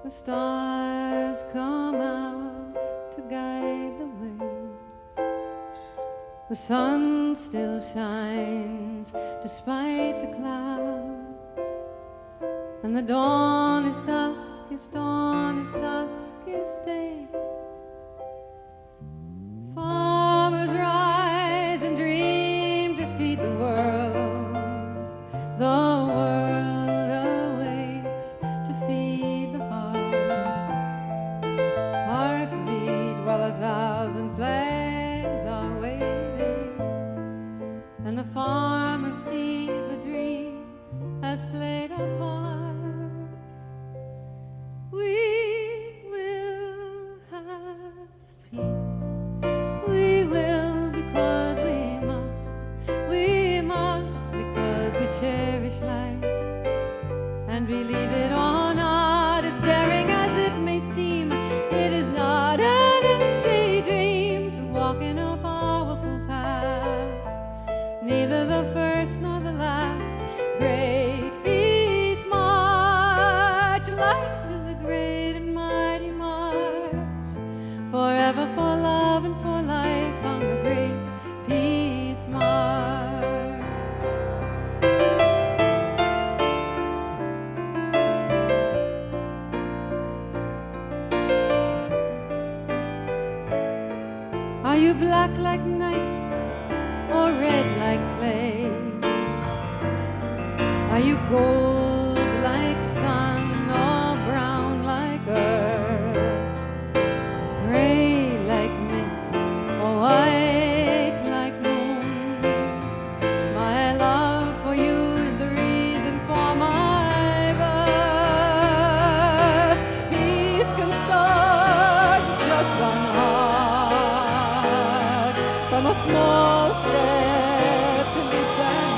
The stars come out to guide the way. The sun still shines despite the clouds, and the dawn is dusk, is dawn, is dusk, is day. Farmers rise and dream to feed the world. The world awakes to feed the heart. Hearts beat while 1,000 flags are waving, and the farmer sees a dream has played a part. We will have peace. We will because we must. We must because we cherish life, and believe it or not, as daring as it may seem, it is not an empty dream to walk in a powerful path. Neither the first nor the last great peace march. Life is a great and mighty march, forever for love and for life on the great peace march. Are you black like night or red like clay? Are you gold like sun or brown like earth? Gray like mist or white like moon? My love for you is the reason for my birth. Peace can start with just one heart, from a small step to leaps and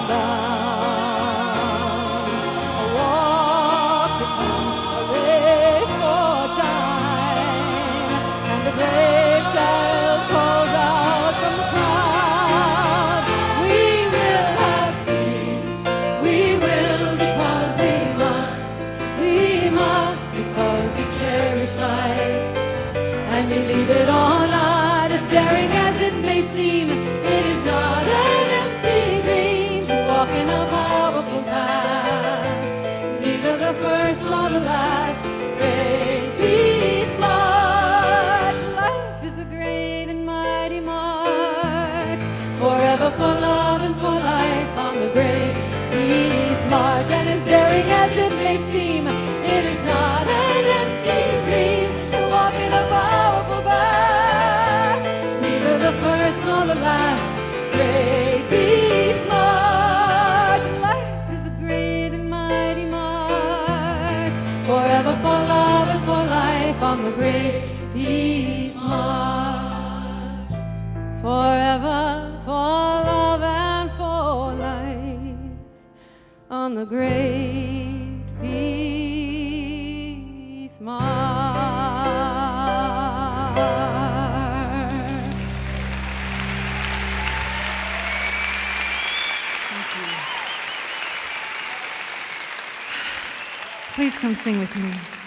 bounds. A walk becomes a race for time, and a brave child calls out from the crowd. We will have peace. We will because we must. We must because we cherish life, and believe it or not, as daring as it may seem, it is not an empty dream to walk in a powerful path. Neither the first nor the last great peace march. Life is a great and mighty march, forever for love and for life on the great peace march. And as daring as it may seem, it is not an empty dream to walk in a powerful path. Neither the first nor the last great peace march. Life is a great and mighty march, forever for love and for life on the great peace march. Forever for love and for life on the great peace march. Thank you. Please come sing with me.